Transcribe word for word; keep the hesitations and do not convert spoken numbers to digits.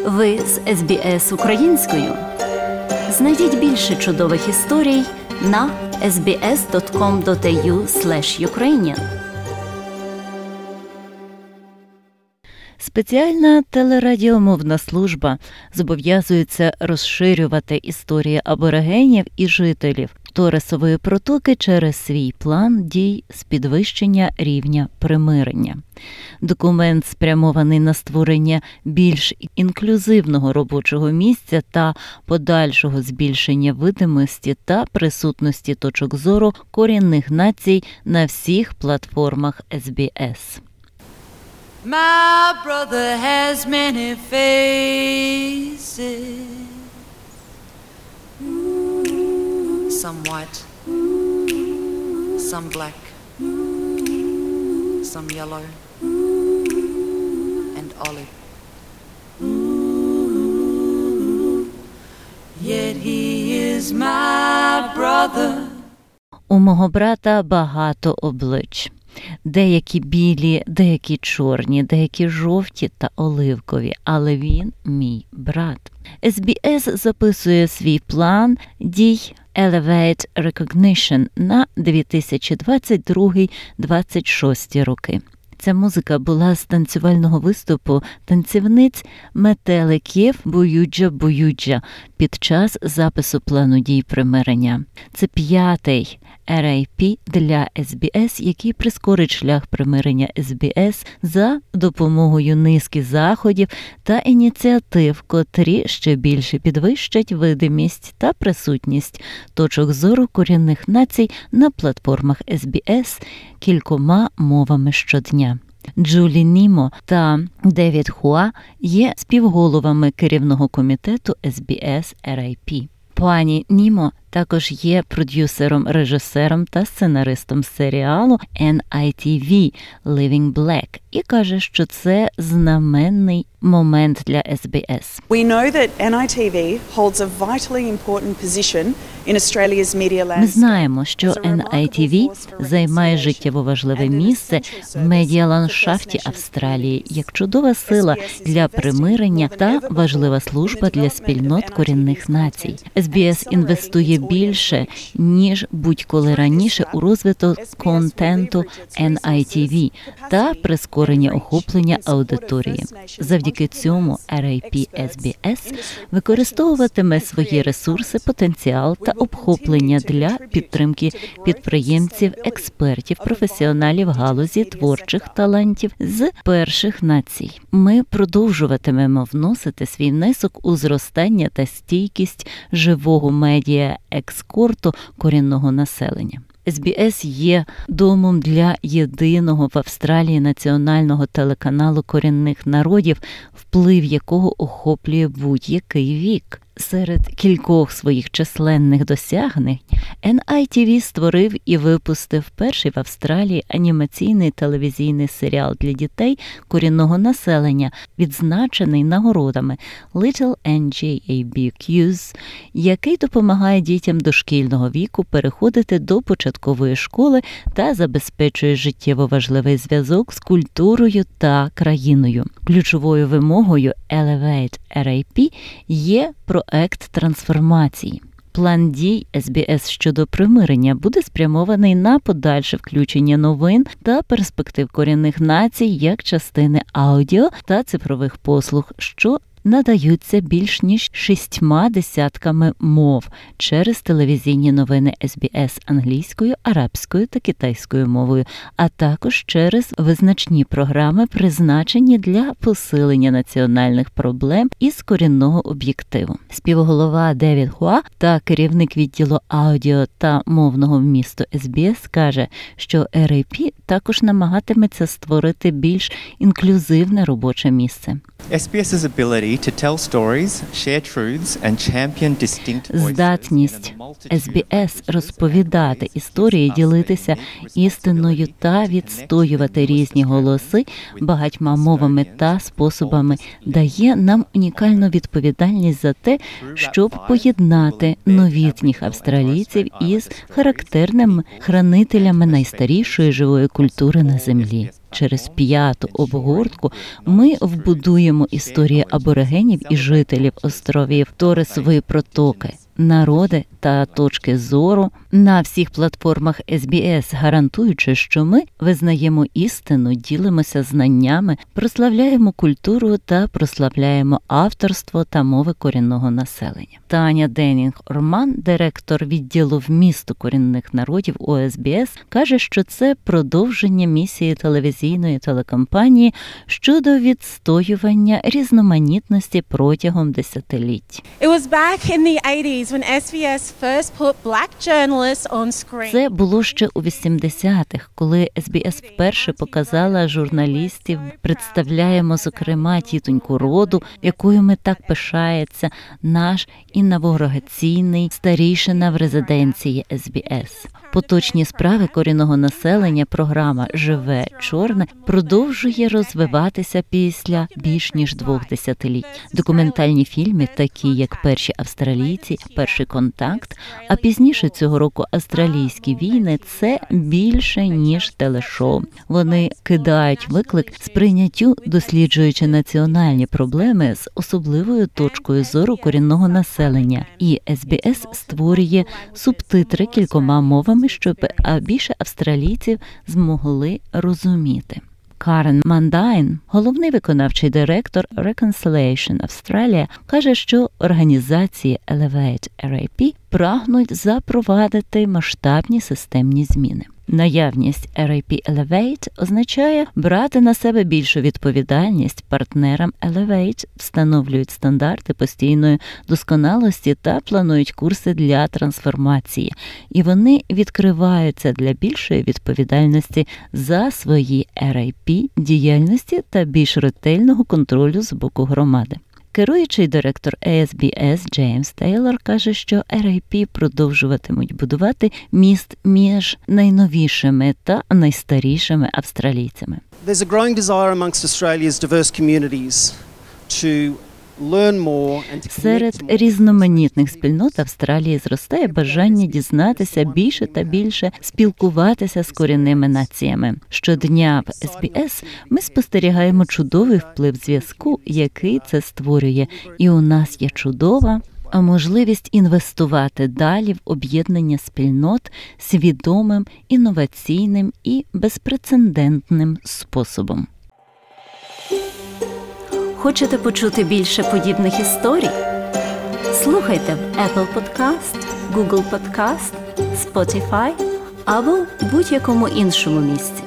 Ви з ес бі ес українською. Знайдіть більше чудових історій на ес бі ес крапка ком крапка ей ю слеш юкрейніан. Спеціальна телерадіомовна служба зобов'язується розширювати історії аборигенів і жителів Торесової протоки через свій план дій з підвищення рівня примирення. Документ спрямований на створення більш інклюзивного робочого місця та подальшого збільшення видимості та присутності точок зору корінних націй на всіх платформах ес бі ес. My brother has many faces, some white, some black, some yellow, and olive. Yet he is my brother. У мого брата багато облич. Деякі білі, деякі чорні, деякі жовті та оливкові, але він мій брат. ес бі ес записує свій план дій Elevate Recognition на дві тисячі двадцять другий - двадцять шостий роки. Ця музика була з танцювального виступу танцівниць метеликів Буюджа-Буюджа під час запису плану дій примирення. Це п'ятий ар ей пі для ес бі ес, який прискорить шлях примирення ес бі ес за допомогою низки заходів та ініціатив, котрі ще більше підвищать видимість та присутність точок зору корінних націй на платформах ес бі ес кількома мовами щодня. Джулі Німо та Девід Хуа є співголовами керівного комітету ес бі ес ар ей пі. Пані Німо також є продюсером, режисером та сценаристом серіалу ен ай ті ві Living Black і каже, що це знаменний момент для ес бі ес. We know that ен ай ті ві holds a vitally important position in Australia's media landscape. Ми знаємо, що ен ай ті ві займає життєво важливе місце в медіаландшафті Австралії як чудова сила для примирення та важлива служба для спільнот корінних націй. ес бі ес інвестує більше, ніж будь-коли раніше у розвиток контенту ен ай ті ві та прискорення охоплення аудиторії. Завдяки цьому ар ей пі ес бі ес використовуватиме свої ресурси, потенціал та обхоплення для підтримки підприємців, експертів, професіоналів галузі творчих талантів з перших націй. Ми продовжуватимемо вносити свій внесок у зростання та стійкість живого медіа екскорту корінного населення. ес бі ес є домом для єдиного в Австралії національного телеканалу корінних народів, вплив якого охоплює будь-який вік. Серед кількох своїх численних досягнень ен ай ті ві створив і випустив перший в Австралії анімаційний телевізійний серіал для дітей корінного населення, відзначений нагородами Little ен джей ей бі Q, який допомагає дітям дошкільного віку переходити до початкової школи та забезпечує життєво важливий зв'язок з культурою та країною. Ключовою вимогою Elevate ар ей пі є проект трансформації. План дій ес бі ес щодо примирення буде спрямований на подальше включення новин та перспектив корінних націй як частини аудіо та цифрових послуг, що надаються більш ніж шістьма десятками мов через телевізійні новини ес бі ес англійською, арабською та китайською мовою, а також через визначні програми, призначені для посилення національних проблем із корінного об'єктиву. Співголова Девід Хуа та керівник відділу аудіо та мовного вмісту ес бі ес каже, що ар ей пі також намагатиметься створити більш інклюзивне робоче місце. Здатність ес бі ес розповідати історії, ділитися істиною та відстоювати різні голоси багатьма мовами та способами дає нам унікальну відповідальність за те, щоб поєднати новітніх австралійців із характерними хранителями найстарішої живої культури на землі. Через п'яту обгортку ми вбудуємо історії аборигенів і жителів островів, Торесової протоки, народи та точки зору на всіх платформах ес бі ес, гарантуючи, що ми визнаємо істину, ділимося знаннями, прославляємо культуру та прославляємо авторство та мови корінного населення. Таня Деннінг-Орман, директор відділу вмісту корінних народів у ес бі ес, каже, що це продовження місії телевізійної телекомпанії щодо відстоювання різноманітності протягом десятиліть. It was back in the eighties when ес бі ес first put black journalists on screen. Це було ще у вісімдесятих, коли ес бі ес вперше показала журналістів. Представляємо, зокрема, тітоньку роду, якою ми так пишається наш інавгураційний старійшина в резиденції ес бі ес. Поточні справи корінного населення програма «Живе чорне» продовжує розвиватися після більш ніж двох десятиліть. Документальні фільми, такі як «Перші австралійці», «Перший контакт», а пізніше цього року «Австралійські війни» – це більше, ніж телешоу. Вони кидають виклик сприйняттю, досліджуючи національні проблеми з особливою точкою зору корінного населення. І ес бі ес створює субтитри кількома мовами, щоб більше австралійців змогли розуміти. Карен Мандайн, головний виконавчий директор Reconciliation Australia, каже, що організації Elevate ар ей пі прагнуть запровадити масштабні системні зміни. Наявність ар ей пі Elevate означає брати на себе більшу відповідальність. Партнерам Elevate встановлюють стандарти постійної досконалості та планують курси для трансформації. І вони відкриваються для більшої відповідальності за свої ар ей пі діяльності та більш ретельного контролю з боку громади. Керуючий директор ес бі ес Джеймс Тейлор каже, що ар ей пі продовжуватимуть будувати міст між найновішими та найстарішими австралійцями. There's a growing desire amongst Australia's diverse communities to learn more and to Серед connect more. різноманітних спільнот Австралії зростає бажання дізнатися більше та більше, спілкуватися з корінними націями. Щодня в ес бі ес ми спостерігаємо чудовий вплив зв'язку, який це створює. І у нас є чудова можливість інвестувати далі в об'єднання спільнот свідомим, інноваційним і безпрецедентним способом. Хочете почути більше подібних історій? Слухайте в Apple Podcast, Google Podcast, Spotify або в будь-якому іншому місці.